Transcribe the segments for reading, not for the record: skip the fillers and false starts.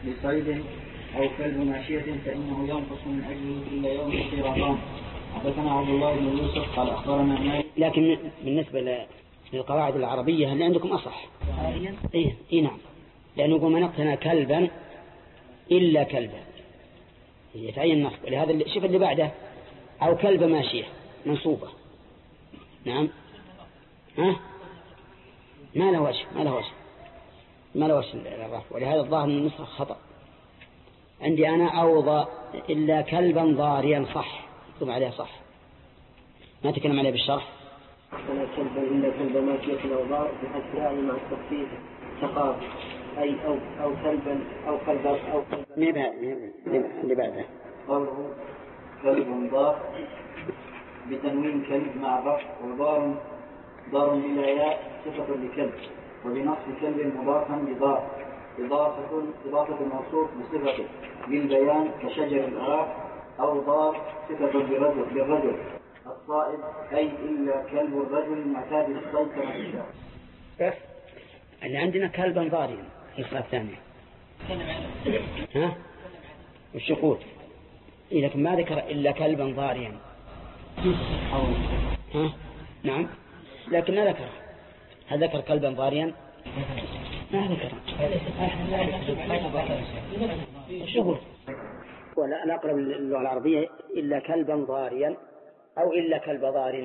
لصيد أو كلب ماشية فإنه ينقص من أجله إلا يوم قيراطان. حدثنا عبد الله بن يوسف قال أخبرنا مالك. لكن بالنسبة للقواعد العربية هل عندكم أصح؟ إيه نعم، لأنه يقول من اقتنى كلبا إلا كلبا يتعين نصب. ولهذا شوف اللي بعده أو كلب ماشية منصوبة. نعم ما له وجه الرفع. ولهذا الظاهر من النسخة خطأ عندي أنا أوضى إلا كلبا ضاريا صح، يكتب عليها صح، ما تكلم عليه بالشرح. أنا كلبا إلا كلب ماشية أو ضار بحسب يعني مع التخفيف تقاف أي أو كلبا أو كلبا اللي بعده قوله كلب ضار بتنوين كلب مع الرفع وضار إلى ياء صفة لكلب وبنصب كلب مضافا لضار إضافة الموصوف بصفته بالبيان كشجر الأراك أو ضار صفة للرجل الصائد أي إلا كلب الرجل المعتاد الصيد كما الشاء. بس اللي عندنا كلبا ضاريا النسخة الثانية والشقود لكن ما ذكر إلا كلبا ضاريا. نعم لكن ما ذكر. هل ذكر كلبا ضاريا؟ ما ذكر. الشقود ولا الأقرب للغة العربية إلا كلبا ضاريا أو إلا كلب ضار.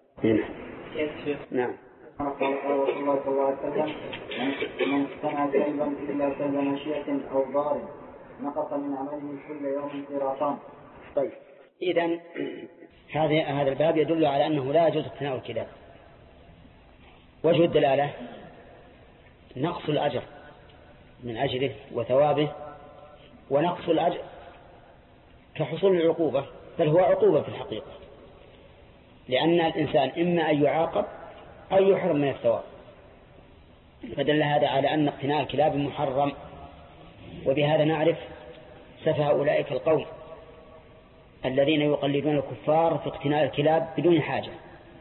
نعم قال رسول الله صلى الله عليه وسلم من اقتنى كلبا إلا كلب ماشية أو ضار نقص من عمله كل يوم قيراطان. طيب إذن هذا الباب يدل على أنه لا يجوز اقتناء الكلاب. وجه الدلالة نقص الأجر من أجله وثوابه، ونقص الأجر كحصول العقوبة، بل هو عقوبة في الحقيقة، لأن الإنسان إما أن يعاقب أو يحرم من الثواب. فدل هذا على أن اقتناء الكلاب محرم. وبهذا نعرف سفه أولئك القوم الذين يقلدون الكفار في اقتناء الكلاب بدون حاجة،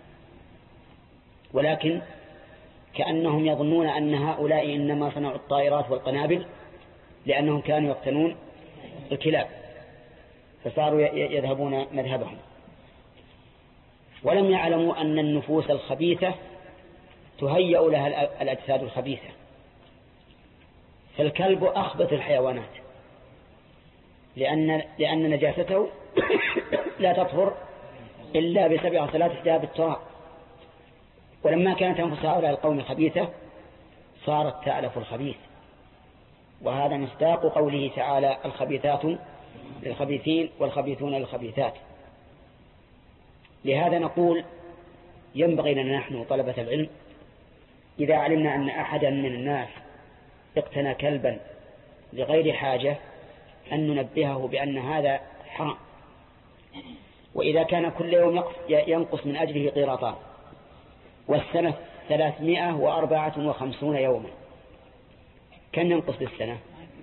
ولكن كأنهم يظنون أن هؤلاء إنما صنعوا الطائرات والقنابل لأنهم كانوا يقتنون الكلاب فصاروا يذهبون مذهبهم، ولم يعلموا أن النفوس الخبيثة تهيأ لها الأجساد الخبيثة. فالكلب أخبث الحيوانات لأن نجاسته لا تطهر إلا ب7 صلات احداها بالتراب. ولما كانت أنفس هؤلاء القوم خبيثة صارت تألف الخبيث، وهذا مصداق قوله تعالى الخبيثات للخبيثين والخبيثون للخبيثات. لهذا نقول ينبغي لنا نحن طلبة العلم إذا علمنا أن أحدا من الناس اقتنى كلبا لغير حاجة أن ننبهه بأن هذا حرام. وإذا كان كل يوم ينقص من أجله قيراطان والسنة 354 يوما، كم ينقص بالسنة؟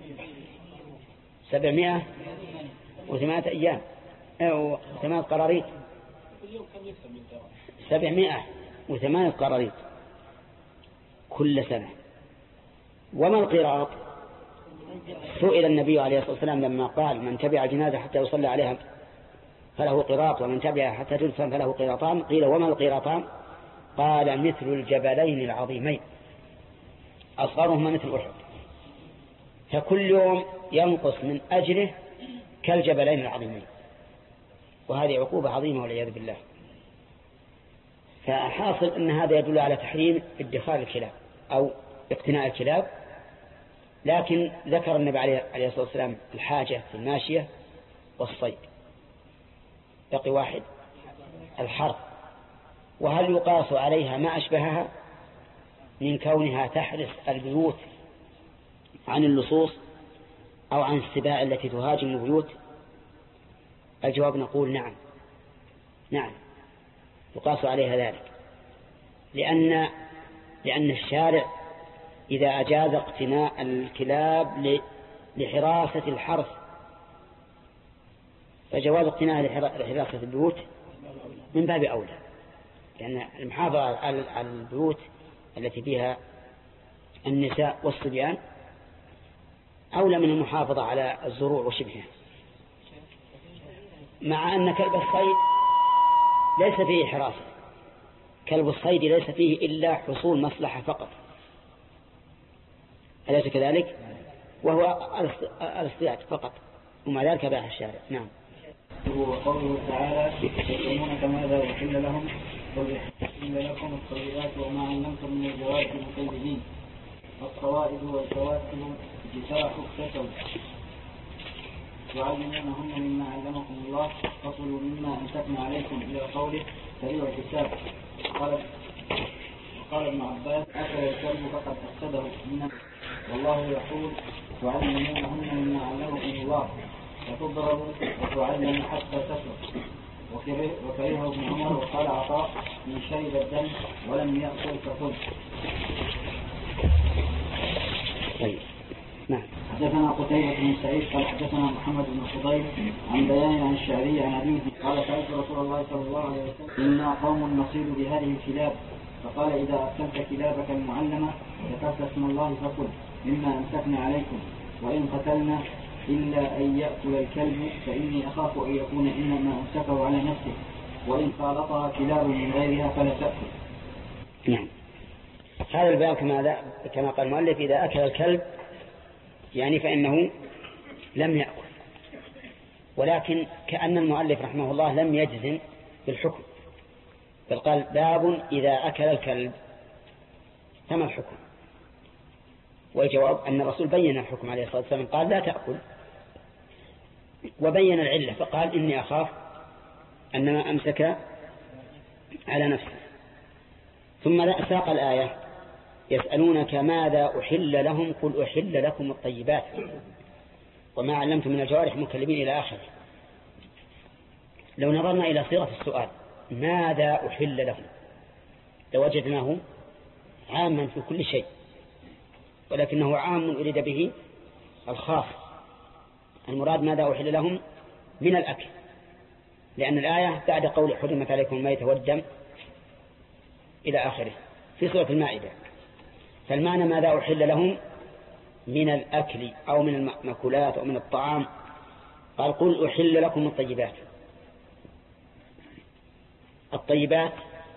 708 أيام أو 8 قراريط، 708 قراريط كل سنة. وما القراط؟ سئل النبي عليه الصلاة والسلام لما قال من تبع جنازة حتى يصلى عليها فله قراط ومن تبعها حتى تدفن فله قراطان، قيل وما القراطان؟ قال مثل الجبلين العظيمين أصغرهما مثل أحد. فكل يوم ينقص من أجله كالجبلين العظيمين، وهذه عقوبة عظيمة والعياذ بالله. فحاصل أن هذا يدل على تحريم ادخار الكلاب أو اقتناء الكلاب. لكن ذكر النبي عليه الصلاة والسلام الحاجة في الماشية والصيد، بقي واحد الحرث. وهل يقاس عليها ما أشبهها من كونها تحرس البيوت عن اللصوص أو عن السباع التي تهاجم البيوت؟ الجواب نقول نعم يقاس عليها ذلك، لأن الشارع إذا أجاز اقتناء الكلاب لحراسة الحرث فجواز اقتناء لحراسة البيوت من باب أولى، لأن المحافظة على البيوت التي فيها النساء والصبيان أولى من المحافظة على الزروع وشبهها، مع أن كلب الصيد ليس فيه حراسة. كلب الصيد ليس فيه إلا حصول مصلحة فقط، أليس كذلك؟ وهو الاصطياد فقط، ومع ذلك باح الشارع. نعم. وقوله تعالى يسألونك ماذا أحل لهم قل أحل لكم الطيبات وما علمتم من الجوارح المكذبين الصوائد والكواسب جفاح اكتسبوا تعلمونهن مما علمكم الله فصلوا مما أمسكنا عليكم إلى قوله سريع الحساب. وقال ابن عباس أكل الكلب فقد أفسده منه، والله يقول تعلمونهن مما علمكم الله وتضرب وتعلم حتى تسرق. وكرهه ابن عمر. وقال عطاء من شرب الدم ولم يأكل فكل. نعم. حدثنا قتيبة بن سعيد قال حدثنا محمد بن فضيل عن بيان عن الشعري عن أبيه قال سألت رسول الله صلى الله عليه وسلم إنا قوم نصيب بهذه الكلاب، فقال إذا أرسلت كلابك المعلمة ذكرت اسم الله فكل مما أمسكنا عليكم، وإن قتلنا إلا أن يأكل الكلب فإني أخاف أن يكون إنما أمسكه على نفسه، وإن خالطها كلاب من غيرها فلا تأكل. نعم. هذا الباب كما قال المؤلف إذا أكل الكلب يعني فإنه لم يأكل، ولكن كأن المؤلف رحمه الله لم يجزم بالحكم، بل قال باب إذا أكل الكلب، فما الحكم؟ والجواب أن الرسول بين الحكم عليه الصلاة والسلام، قال لا تأكل، وبين العلة فقال إني أخاف أنما أمسك على نفسه. ثم ساق الآية يسألونك ماذا أحل لهم قل أحل لكم الطيبات وما علمتم من الجوارح مكلبين إلى آخره. لو نظرنا إلى صيغة السؤال ماذا أحل لهم لوجدناه عاما في كل شيء، ولكنه عام أريد به الخاص. المراد ماذا أحل لهم من الأكل، لأن الآية بعد قول حرمت عليكم الميت والدم إلى آخره في سورة المائدة، فالمعنى ماذا أحل لهم من الأكل أو من المأكولات أو من الطعام. قال قل أحل لكم الطيبات. الطيبات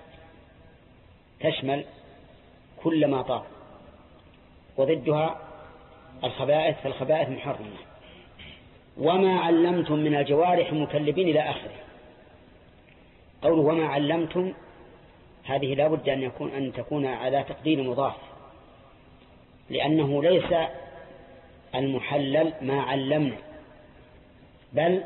تشمل كل ما طاب، وضدها الخبائث، فالخبائث محرمة. وما علمتم من الجوارح مكلبين إلى آخره. قوله وما علمتم هذه لا بد أن تكون على تقدير مضاف، لأنه ليس المحلل ما علمنا، بل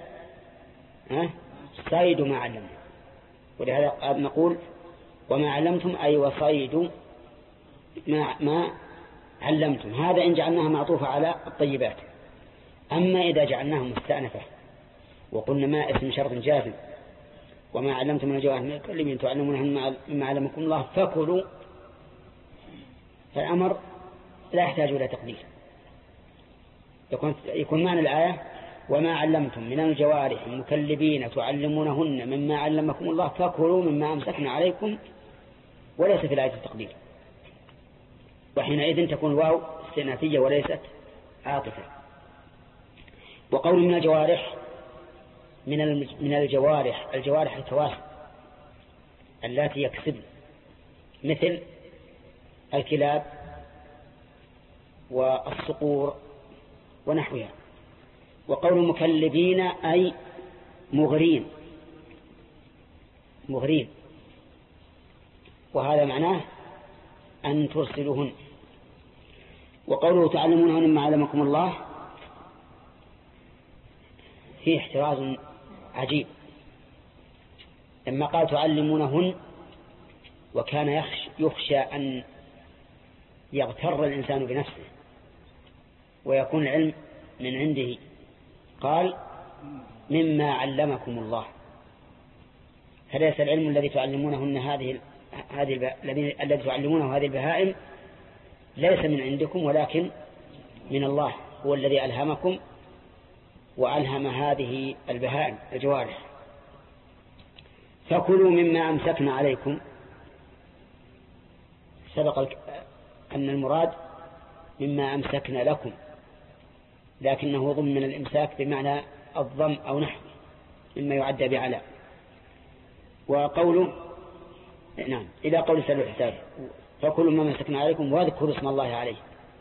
صيد ما علمنا. ولهذا نقول وما علمتم أي وصيد ما علمتم. هذا إن جعلناها معطوفة على الطيبات. أما إذا جعلناها مستأنفة وقلنا ما اسم شرط جازم وما علمتم من الجوارح مكلبين تعلمونهن مما علمكم الله فكلوا، فالأمر لا يحتاج إلى تقدير. يكون معنى الآية وما علمتم من الجوارح مكلبين تعلمونهن مما علمكم الله فكلوا مما أمسكنا عليكم، وليس في الآية التقدير. وحينئذ تكون الواو استئنافية وليست عاطفة. وقول من الجوارح من الجوارح الكواسب التي يكسب مثل الكلاب والصقور ونحوها. وقول مكلبين أي مغرين، وهذا معناه أن ترسلوهن. وقوله تعلمونهن مما علمكم الله فيه احتراز عجيب، لما قال تعلمونهن وكان يخشى أن يغتر الإنسان بنفسه ويكون العلم من عنده، قال مما علمكم الله. فليس العلم الذي تعلمونهن الذي تعلمونه هذه البهائم ليس من عندكم، ولكن من الله، هو الذي ألهمكم وألهم هذه البهائم الجوارح. فكلوا مما أمسكنا عليكم. سبق أن المراد مما أمسكنا لكم، لكنه ضمن الإمساك بمعنى الضم أو نحو مما يعد بعلى. وقوله نعم إلى قول سلوا الحساب فكلوا ما مسكنا عليكم واذكروا اسم الله عليه،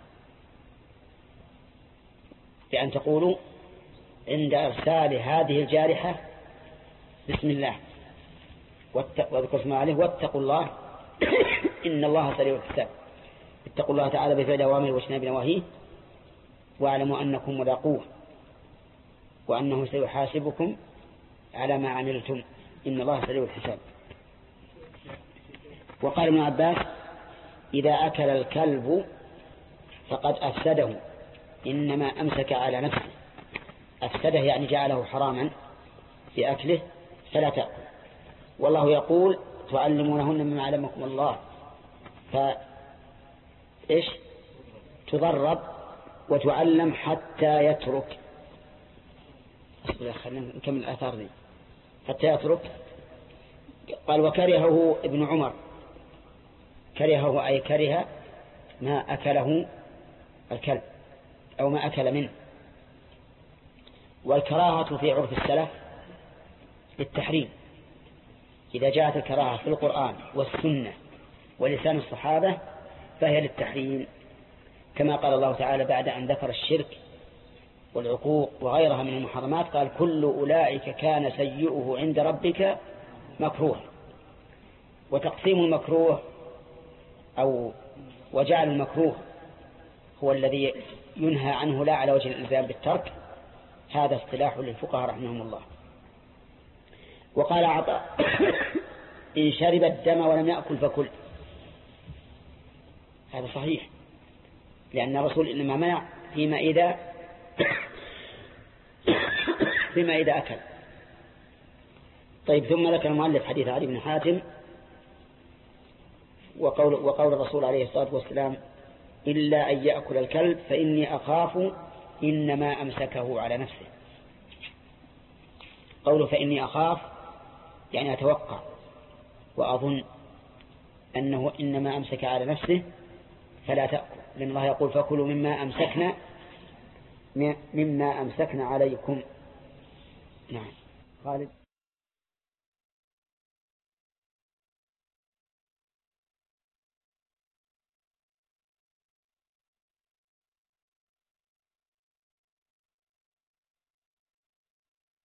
بأن تقولوا عند إرسال هذه الجارحة بسم الله واذكروا اسم الله عليه واتقوا الله إن الله سريع الحساب. اتقوا الله تعالى بفعل أوامره واجتناب نواهيه واعلموا أنكم ملاقوه وأنه سيحاسبكم على ما عملتم إن الله سريع الحساب. وقال ابن عباس إذا أكل الكلب فقد أفسده إنما أمسك على نفسه. أفسده يعني جعله حراما بأكله فلا تأكل. والله يقول تعلمونهن مما علمكم الله فإيش تضرب وتعلم حتى يترك. خلينا نكمل الآثار دي. حتى يترك. قال وكرهه ابن عمر، كرهه أي كره ما أكله الكلب أو ما أكل منه. والكراهة في عرف السلف للتحريم، إذا جاءت الكراهة في القرآن والسنة ولسان الصحابة فهي للتحريم، كما قال الله تعالى بعد أن ذكر الشرك والعقوق وغيرها من المحرمات قال كل أولئك كان سيئه عند ربك مكروه. وتقسيم المكروه أو وجعل المكروه هو الذي ينهى عنه لا على وجه الإلزام بالترك، هذا اصطلاح للفقهاء رحمهم الله. وقال عطاء إن شرب الدم ولم يأكل فكل. هذا صحيح، لأن الرسول إنما منع فيما إذا أكل. طيب ثم ذكر المؤلف حديث علي بن حاتم وقول الرسول عليه الصلاة والسلام إلا أن يأكل الكلب فإني أخاف إنما أمسكه على نفسه. قوله فإني أخاف يعني أتوقع وأظن أنه إنما أمسك على نفسه فلا تأكل، لأن الله يقول فكلوا مما أمسكنا عليكم. نعم. خالد.